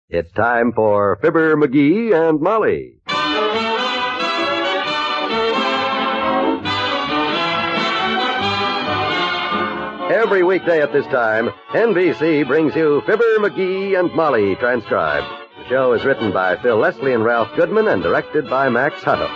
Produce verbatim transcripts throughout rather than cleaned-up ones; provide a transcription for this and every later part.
It's time for Fibber, McGee, and Molly. Every weekday at this time, N B C brings you Fibber, McGee, and Molly transcribed. The show is written by Phil Leslie and Ralph Goodman and directed by Max Hutto.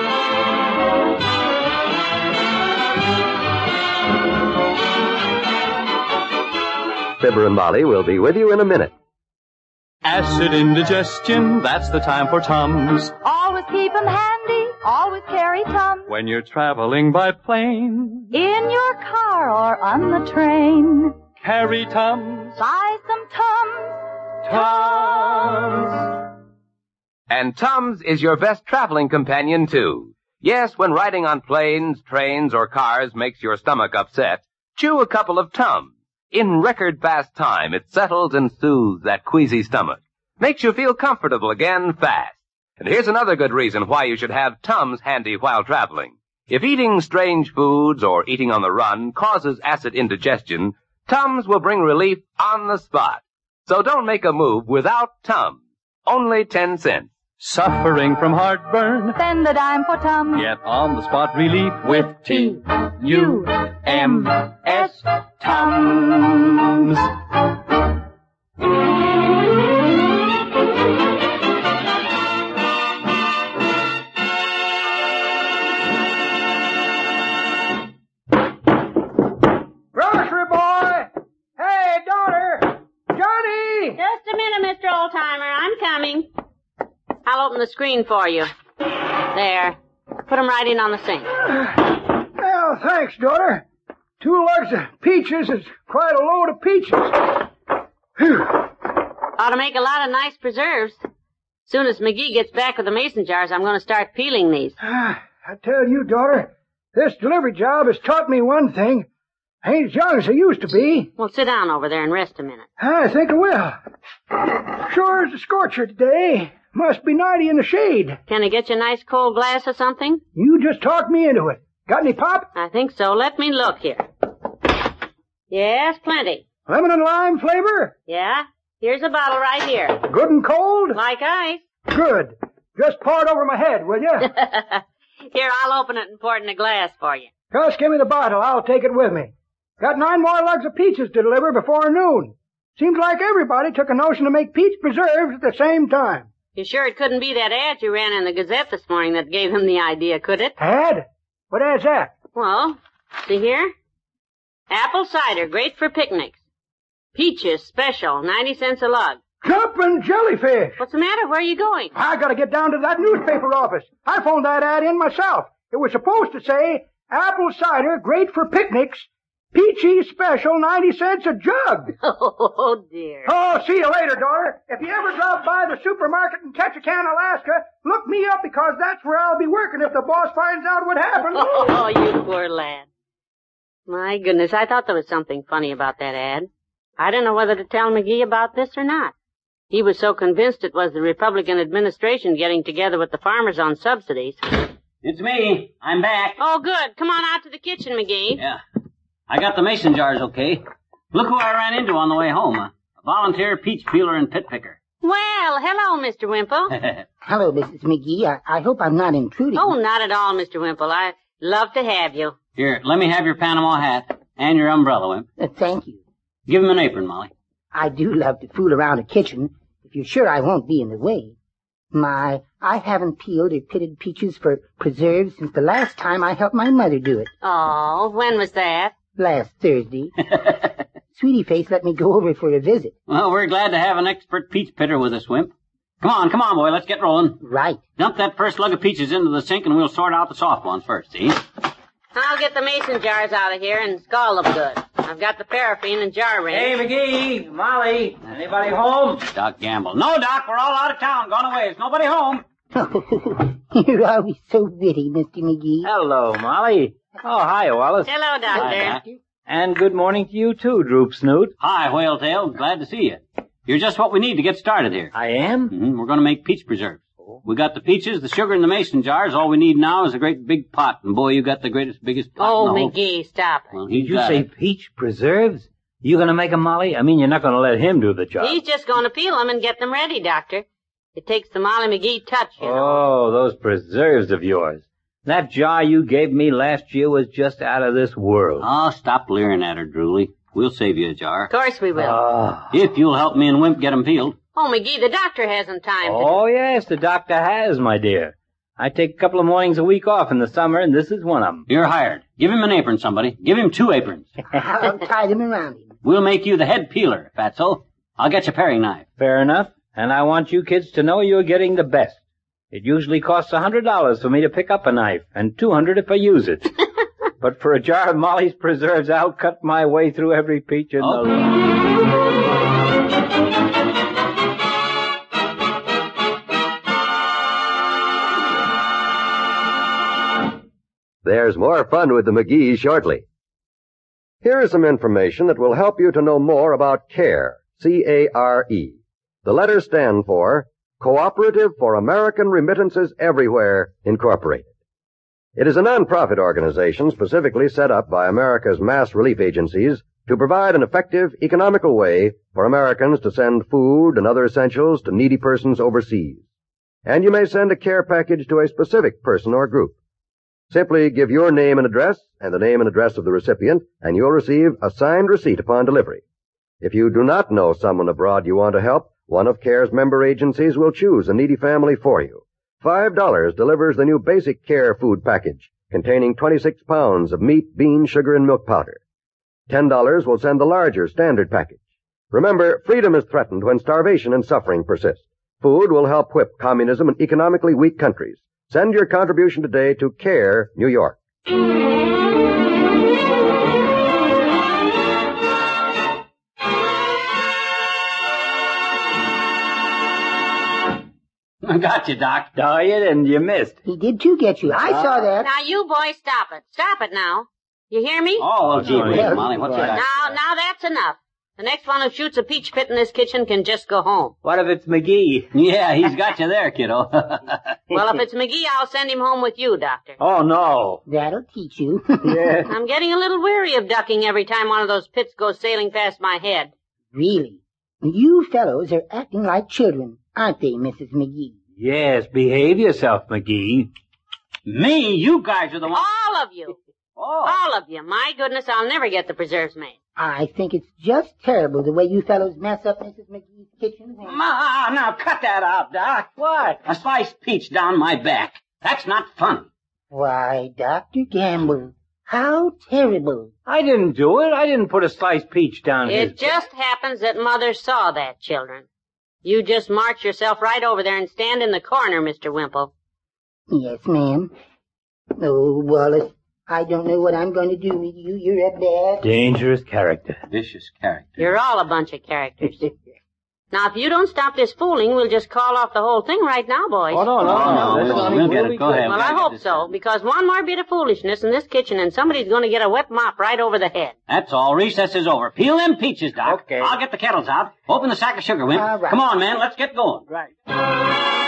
Fibber and Molly will be with you in a minute. Acid indigestion, that's the time for Tums. Always keep 'em handy, always carry Tums. When you're traveling by plane, In your car or on the train. carry Tums. Buy some Tums. Tums. And Tums is your best traveling companion, too. Yes, when riding on planes, trains, or cars makes your stomach upset, chew a couple of Tums. In record-fast time, it settles and soothes that queasy stomach. Makes you feel comfortable again fast. And here's another good reason why you should have Tums handy while traveling. If eating strange foods or eating on the run causes acid indigestion, Tums will bring relief on the spot. So don't make a move without Tums. Only ten cents. Suffering from heartburn, Spend a dime for Tums. get on-the-spot relief with T U M S. Tums. Grocery boy! Hey, daughter! Johnny! Just a minute, Mister Oldtimer. I'm coming. I'll open the screen for you. There. Put 'em right in on the sink. Well, thanks, daughter. Two lugs of peaches is quite a load of peaches. Phew. Ought to make a lot of nice preserves. Soon as McGee gets back with the mason jars, I'm going to start peeling these. I tell you, daughter, this delivery job has taught me one thing. I ain't as young as I used to be. Well, sit down over there and rest a minute. I think I will. Sure is a scorcher today. Must be ninety in the shade. Can I get you a nice cold glass of something? You just talked me into it. Got any pop? I think so. Let me look here. Yes, plenty. Lemon and lime flavor? Yeah? Here's a bottle right here. Good and cold? Like ice. Good. Just pour it over my head, will you? Here, I'll open it and pour it in a glass for you. Just give me the bottle. I'll take it with me. Got nine more lugs of peaches to deliver before noon. Seems like everybody took a notion to make peach preserves at the same time. You sure it couldn't be that ad you ran in the Gazette this morning that gave them the idea, could it? Ad? What ad's that? Well, see here? Apple cider, great for picnics. Peaches, special, ninety cents a lug. Jumping jellyfish! What's the matter? Where are you going? I gotta get down to that newspaper office. I phoned that ad in myself. It was supposed to say, apple cider, great for picnics. Peachy special, ninety cents a jug. Oh, dear. Oh, see you later, daughter. If you ever drop by the supermarket in Ketchikan, Alaska, look me up because that's where I'll be working if the boss finds out what happened. Oh, you poor lad. My goodness, I thought there was something funny about that ad. I don't know whether to tell McGee about this or not. He was so convinced it was the Republican administration getting together with the farmers on subsidies. It's me. I'm back. Oh, good. Come on out to the kitchen, McGee. Yeah. I got the mason jars okay. Look who I ran into on the way home. A volunteer peach peeler and pit picker. Well, hello, Mister Wimple. Hello, Missus McGee. I, I hope I'm not intruding. Oh, not at all, Mister Wimple. I'd love to have you. Here, let me have your Panama hat and your umbrella, Wimp. Uh, thank you. Give him an apron, Molly. I do love to fool around a kitchen, if you're sure I won't be in the way. My, I haven't peeled or pitted peaches for preserves since the last time I helped my mother do it. Oh, when was that? Last Thursday. Sweetie Face let me go over for a visit. Well, we're glad to have an expert peach pitter with us, Wimp. Come on, come on, boy, let's get rolling. Right. Dump that first lug of peaches into the sink and we'll sort out the soft ones first, see? I'll get the mason jars out of here and scald them good. I've got the paraffin and jar ring. Hey, McGee, Molly, anybody home? Doc Gamble. No, Doc, we're all out of town, gone away. There's nobody home. You're always so witty, Mister McGee. Hello, Molly. Oh, hi, Wallace. Hello, Doctor. Hi, Doc. And good morning to you, too, Droop Snoot. Hi, Whaletail. Glad to see you. You're just what we need to get started here. I am? Mm-hmm. We're going to make peach preserves. We got the peaches, the sugar, and the mason jars. All we need now is a great big pot. And boy, you got the greatest, biggest pot Oh, in the whole... McGee, stop it. Well, Did you say it. peach preserves? You gonna make 'em, Molly? I mean, you're not gonna let him do the job. He's just going to peel them and get them ready, Doctor. It takes the Molly McGee touch, you know. Oh, those preserves of yours. That jar you gave me last year was just out of this world. Oh, stop leering at her, Drooly. We'll save you a jar. Of course we will. Ah. If you'll help me and Wimp get 'em peeled. Oh, McGee, the doctor hasn't time to... Oh, yes, the doctor has, my dear. I take a couple of mornings a week off in the summer, and this is one of 'em. You're hired. Give him an apron, somebody. Give him two aprons. I'll tie them around him. We'll make you the head peeler, Fatso. I'll get you a paring knife. Fair enough. And I want you kids to know you're getting the best. It usually costs a hundred dollars for me to pick up a knife, and two hundred if I use it. But for a jar of Molly's preserves, I'll cut my way through every peach in Okay. the land. There's more fun with the McGees shortly. Here is some information that will help you to know more about CARE, C A R E. The letters stand for Cooperative for American Remittances Everywhere, Incorporated. It is a non-profit organization specifically set up by America's mass relief agencies to provide an effective, economical way for Americans to send food and other essentials to needy persons overseas. And you may send a care package to a specific person or group. Simply give your name and address and the name and address of the recipient, and you'll receive a signed receipt upon delivery. If you do not know someone abroad you want to help, one of CARE's member agencies will choose a needy family for you. Five dollars delivers the new Basic Care food package, containing twenty-six pounds of meat, beans, sugar, and milk powder. Ten dollars will send the larger standard package. Remember, freedom is threatened when starvation and suffering persist. Food will help whip communism in economically weak countries. Send your contribution today to CARE, New York. I got you, Doc. Oh, you didn't. You missed. He did too get you. I saw that. Now, you boys, stop it. Stop it now. You hear me? Oh, well, gee, Oh, whiz, yeah. Molly, what's your Now- Now, now that's enough. The next one who shoots a peach pit in this kitchen can just go home. What if it's McGee? Yeah, he's got you there, kiddo. Well, if it's McGee, I'll send him home with you, Doctor. Oh, no. That'll teach you. Yeah. I'm getting a little weary of ducking every time one of those pits goes sailing past my head. Really. You fellows are acting like children, aren't they, Missus McGee? Yes, behave yourself, McGee. Me? You guys are the ones. All of you. Oh. All of you. My goodness, I'll never get the preserves made. I think it's just terrible the way you fellows mess up Missus McGee's kitchen. Ma, now cut that out, Doc. What? A sliced peach down my back. That's not funny. Why, Doctor Gamble, how terrible. I didn't do it. I didn't put a sliced peach down his... It just happens that Mother saw that, children. You just march yourself right over there and stand in the corner, Mister Wimple. Yes, ma'am. Oh, Wallace, I don't know what I'm going to do with you. You're a bad... Dangerous character. Vicious character. You're all a bunch of characters. Now, if you don't stop this fooling, we'll just call off the whole thing right now, boys. Oh, no, no, Oh, no. no, This we'll- is we'll get really it. Go good. ahead. Well, I hope so, because one more bit of foolishness in this kitchen and somebody's going to get a wet mop right over the head. That's all. Recess is over. Peel them peaches, Doc. Okay. I'll get the kettles out. Open the sack of sugar, Wimp. All right. Come on, man. Let's get going. Right.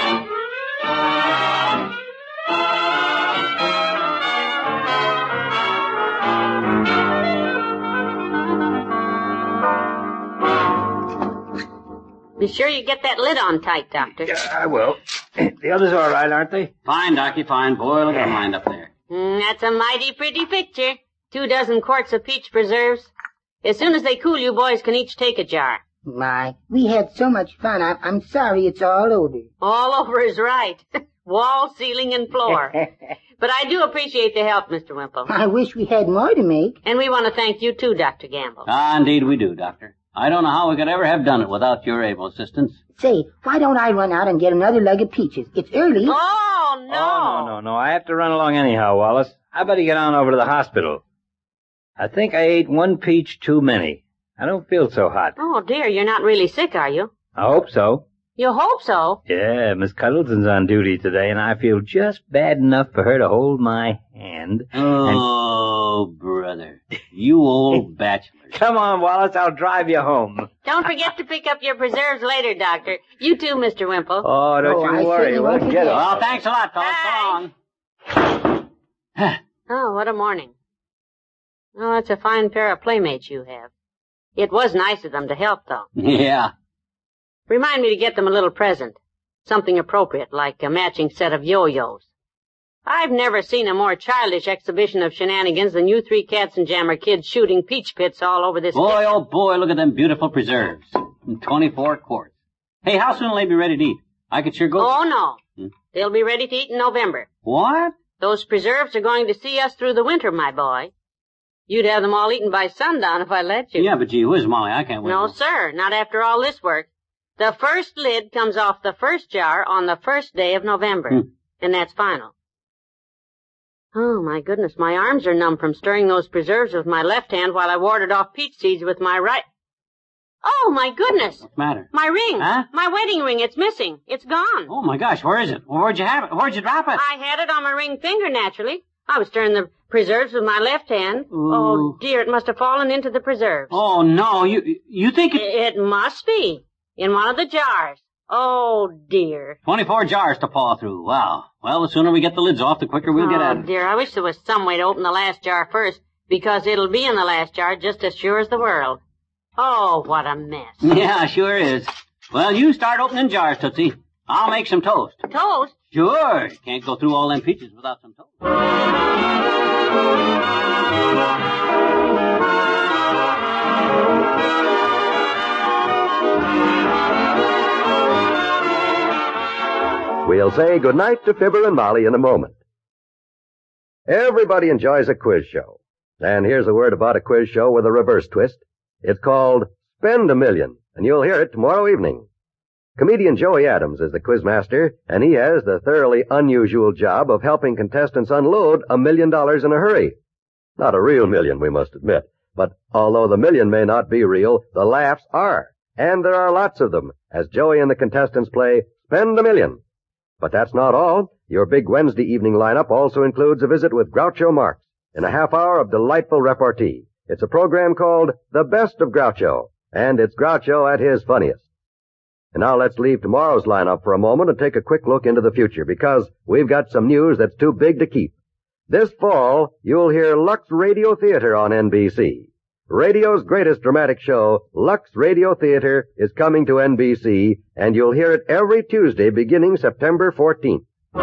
Be sure you get that lid on tight, Doctor. Yeah, I will. The others are all right, aren't they? Fine, Docky, fine. Boy, look at them lined up there. Mm, that's a mighty pretty picture. Two dozen quarts of peach preserves. As soon as they cool, you boys can each take a jar. My, we had so much fun. I, I'm sorry it's all over. All over is right. Wall, ceiling, and floor. But I do appreciate the help, Mister Wimple. I wish we had more to make. And we want to thank you too, Doctor Gamble. Ah, indeed we do, Doctor. I don't know how we could ever have done it without your able assistance. Say, why don't I run out and get another lug of peaches? It's early. Oh, no. Oh, no, no, no. I have to run along anyhow, Wallace. I better get on over to the hospital. I think I ate one peach too many. I don't feel so hot. Oh, dear, you're not really sick, are you? I hope so. You hope so. Yeah, Miss Cuddleton's on duty today, and I feel just bad enough for her to hold my hand. Oh, brother. You old bachelor. Come on, Wallace, I'll drive you home. Don't forget to pick up your preserves later, Doctor. You too, Mister Wimple. Oh, don't Oh, you I worry. certainly We'll won't get forget. it. Well, thanks a lot, fellas. Bye. So long. Oh, what a morning. Oh, that's a fine pair of playmates you have. It was nice of them to help, though. Yeah. Remind me to get them a little present. Something appropriate, like a matching set of yo-yos. I've never seen a more childish exhibition of shenanigans than you three Katzenjammer kids shooting peach pits all over this... Boy, oh boy, look at them beautiful preserves. twenty-four quarts. Hey, how soon will they be ready to eat? I could sure go... Oh, no. Hmm? They'll be ready to eat in November. What? Those preserves are going to see us through the winter, my boy. You'd have them all eaten by sundown if I let you. Yeah, but gee whiz, Molly, I can't wait. No, sir, not after all this work. The first lid comes off the first jar on the first day of November. Hmm. And that's final. Oh, my goodness, my arms are numb from stirring those preserves with my left hand while I warded off peach seeds with my right... Oh, my goodness! What's the matter? My ring! Huh? My wedding ring, it's missing. It's gone. Oh, my gosh, where is it? Where'd you have it? Where'd you drop it? I had it on my ring finger, naturally. I was stirring the preserves with my left hand. Ooh. Oh, dear, it must have fallen into the preserves. Oh, no, you you think it... It must be. In one of the jars. Oh, dear. twenty-four jars to paw through. Wow. Well, the sooner we get the lids off, the quicker we'll oh, get at it. Oh, dear, I wish there was some way to open the last jar first, because it'll be in the last jar just as sure as the world. Oh, what a mess. Yeah, sure is. Well, you start opening jars, Tootsie. I'll make some toast. Toast? Sure. Can't go through all them peaches without some toast. We'll say goodnight to Fibber and Molly in a moment. Everybody enjoys a quiz show. And here's a word about a quiz show with a reverse twist. It's called Spend a Million, and you'll hear it tomorrow evening. Comedian Joey Adams is the quizmaster, and he has the thoroughly unusual job of helping contestants unload a million dollars in a hurry. Not a real million, we must admit. But although the million may not be real, the laughs are. And there are lots of them, as Joey and the contestants play Spend a Million. But that's not all. Your big Wednesday evening lineup also includes a visit with Groucho Marx in a half hour of delightful repartee. It's a program called The Best of Groucho, and it's Groucho at his funniest. And now let's leave tomorrow's lineup for a moment and take a quick look into the future, because we've got some news that's too big to keep. This fall, you'll hear Lux Radio Theater on N B C. Radio's greatest dramatic show, Lux Radio Theater, is coming to N B C, and you'll hear it every Tuesday beginning September fourteenth.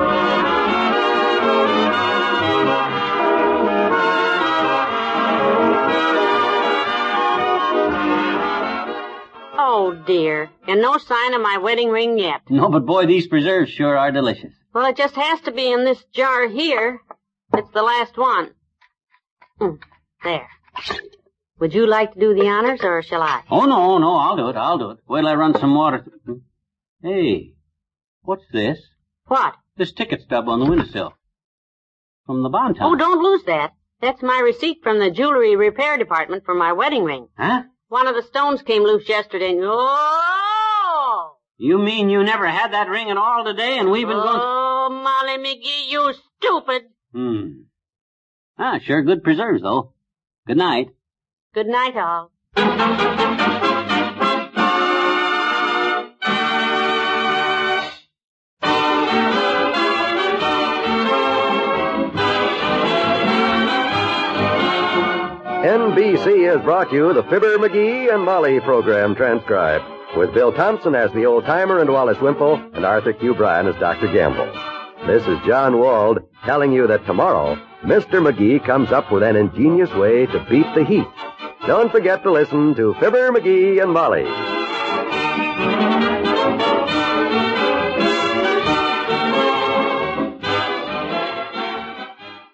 Oh, dear. And no sign of my wedding ring yet. No, but boy, these preserves sure are delicious. Well, it just has to be in this jar here. It's the last one. Mm, there. Would you like to do the honors, or shall I? Oh, no, no, I'll do it, I'll do it. Wait till I run some water. Hey, what's this? What? This ticket stub on the windowsill. From the Bon Ton. Oh, don't lose that. That's my receipt from the jewelry repair department for my wedding ring. Huh? One of the stones came loose yesterday and... Oh! You mean you never had that ring at all today, and we've been oh, going... Oh, Molly McGee, you stupid! Hmm. Ah, sure good preserves, though. Good night. Good night, all. N B C has brought you the Fibber, McGee, and Molly program transcribed, with Bill Thompson as the old-timer and Wallace Wimple, and Arthur Q. Bryan as Doctor Gamble. This is John Wald telling you that tomorrow, Mister McGee comes up with an ingenious way to beat the heat. Don't forget to listen to Fibber, McGee, and Molly.